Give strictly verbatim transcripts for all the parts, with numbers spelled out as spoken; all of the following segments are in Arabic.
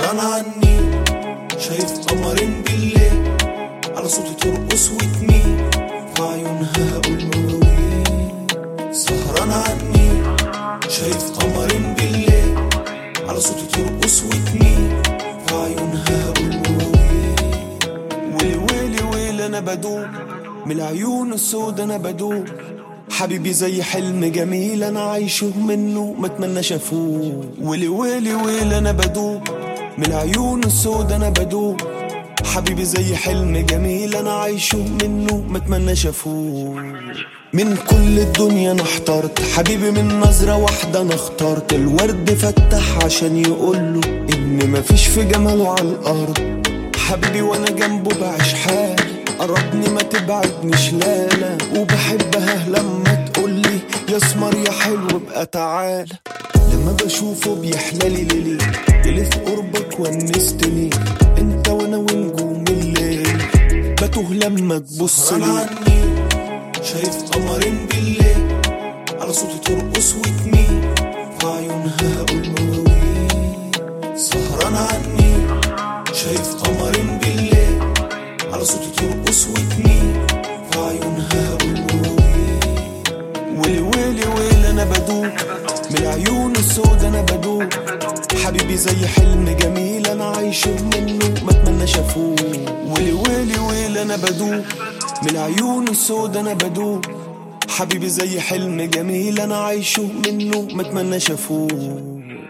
سهران عني شايف قمرين بالليل على صوتي ترقص وتميل في عيونها هقول مواويل. سهران عني شايف قمرين بالليل على صوتي ترقص وتميل في عيونها هقول مواويل. ويلي ويلي ويلي انا بدوب من العيون السود انا بدوب حبيبي زي حلم جميل انا عايشه منه متمنى شافوه. ويلي ويلي ويلي انا بدوب من العيون السود انا بدوب حبيبي زي حلم جميل انا عايشه منه متمنى شافوه. من كل الدنيا انا احترت حبيبي من نظرة واحدة انا اخترت الورد فتح عشان يقوله ان مفيش في جماله على الارض حبيبي وانا جنبه بعيش حالي قربني ما تبعدنيش لالا وبحبها لما تقولي يا اسمر يا حلو بقى تعالى. لما بشوفه بيحلالي ليلي اللي في قربك ونستني انت وانا ونجوم الليل بتوه لما تبص لي. شايف قمرين بالليل على صوتي ترقص وتميل في عيونها هقول مواويل. سهران عني شايف قمرين بالليل على صوتي ترقص وتميل في عيونها هقول مواويل. ويلي ويلي ويلي انا بدوب من العيون السود انا بدوب حبيبي زي حلم جميل انا عايشه منه متمنى شافوه. ويلي ويلي ويلي انا بدوب من العيون السود انا بدوب حبيبي زي حلم جميل انا عايشه منه متمنى شافوه.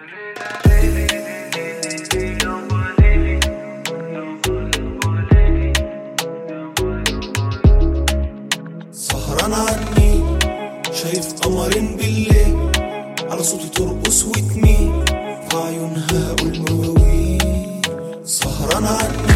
سهران عني شايف قمرين بالليل على صوتي ترقص وتميل في عيونها هقول مواويل. سهران عني